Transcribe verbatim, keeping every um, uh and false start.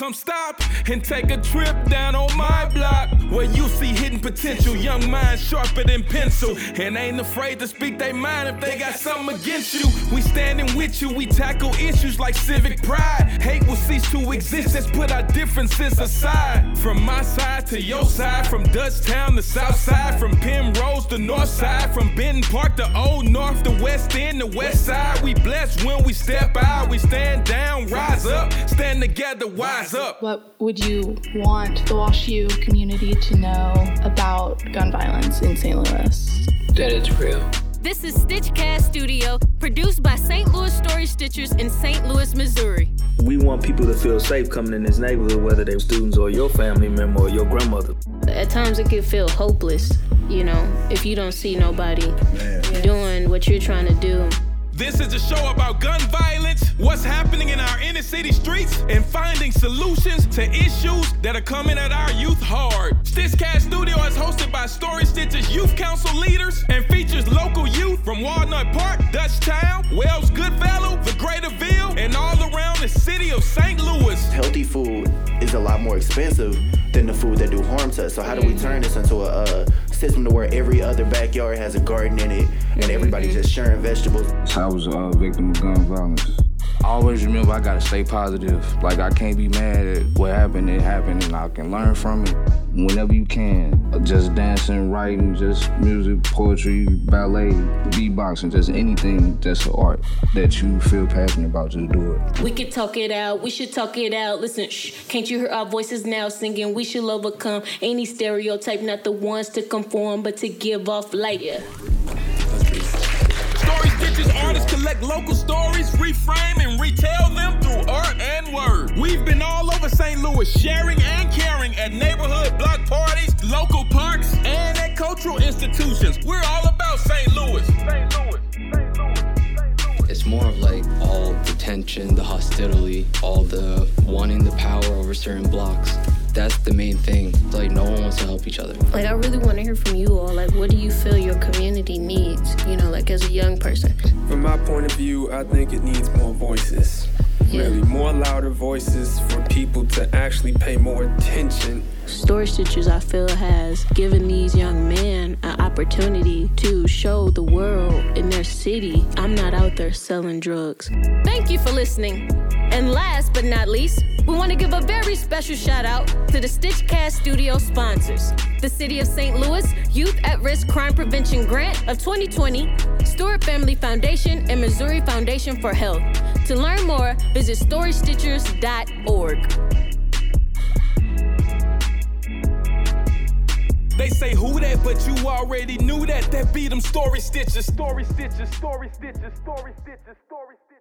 come stop and take a trip down on my block, where you see hidden potential, young minds sharper than pencil, and ain't afraid to speak their mind if they got something against you. We standing with you, we tackle issues like civic pride. Hate will cease to exist, let's put our differences aside. From my side to your side, from Dutchtown to South Side, from Penrose to North Side, from Benton Park to Old North, the West End, the West Side. We blessed when we step out, we stand down, rise up, stand together, wise up. What would you want the Wash U community to know about gun violence in Saint Louis? That it's real. This is Stitchcast Studio, produced by Saint Louis Story Stitchers in Saint Louis, Missouri. We want people to feel safe coming in this neighborhood, whether they're students or your family member or your grandmother. At times it can feel hopeless, you know, if you don't see nobody Man. doing what you're trying to do. This is a show about gun violence, what's happening in our inner city streets, and finding solutions to issues that are coming at our youth hard. Stitchcast Studio is hosted by Story Stitchers Youth Council leaders and features local youth from Walnut Park, Dutchtown, Wells Goodfellow, the Greater Ville, and all around the city of Saint Louis. Healthy food is a lot more expensive than the food that do harm to us. So how do we turn this into a uh, system to where every other backyard has a garden in it and everybody's just sharing vegetables? I was a victim of gun violence. I always remember I gotta stay positive. Like, I can't be mad at what happened, it happened, and I can learn from it whenever you can. Just dancing, writing, just music, poetry, ballet, beatboxing, just anything that's an art that you feel passionate about, just do it. We could talk it out, we should talk it out. Listen, shh, can't you hear our voices now singing? We should overcome any stereotype, not the ones to conform, but to give off light. Yeah. Story Stitchers artists collect local stories, reframe and retell them through art and word. We've been all over Saint Louis, sharing and caring at neighborhood block parties, local parks, and at cultural institutions. We're all about Saint Louis. Saint Louis. Saint Louis. Saint Louis. It's more of like all the tension, the hostility, all the wanting the power over certain blocks. That's the main thing. Like, no one wants to help each other. Like, I really want to hear from you all. Like, what do you feel your community needs, you know, like as a young person? From my point of view, I think it needs more voices. Yeah. Really, more louder voices for people to actually pay more attention. Story Stitchers, I feel, has given these young men an opportunity to show the world in their city, I'm not out there selling drugs. Thank you for listening. And last but not least, we want to give a very special shout out to the Stitchcast Studio sponsors. The City of Saint Louis Youth at-Risk Crime Prevention Grant of twenty twenty, Stewart Family Foundation, and Missouri Foundation for Health. To learn more, visit story stitchers dot org. They say who that, but you already knew that. That be them Story Stitchers. Story Stitchers, Story Stitchers, Story Stitchers, Story Stitchers.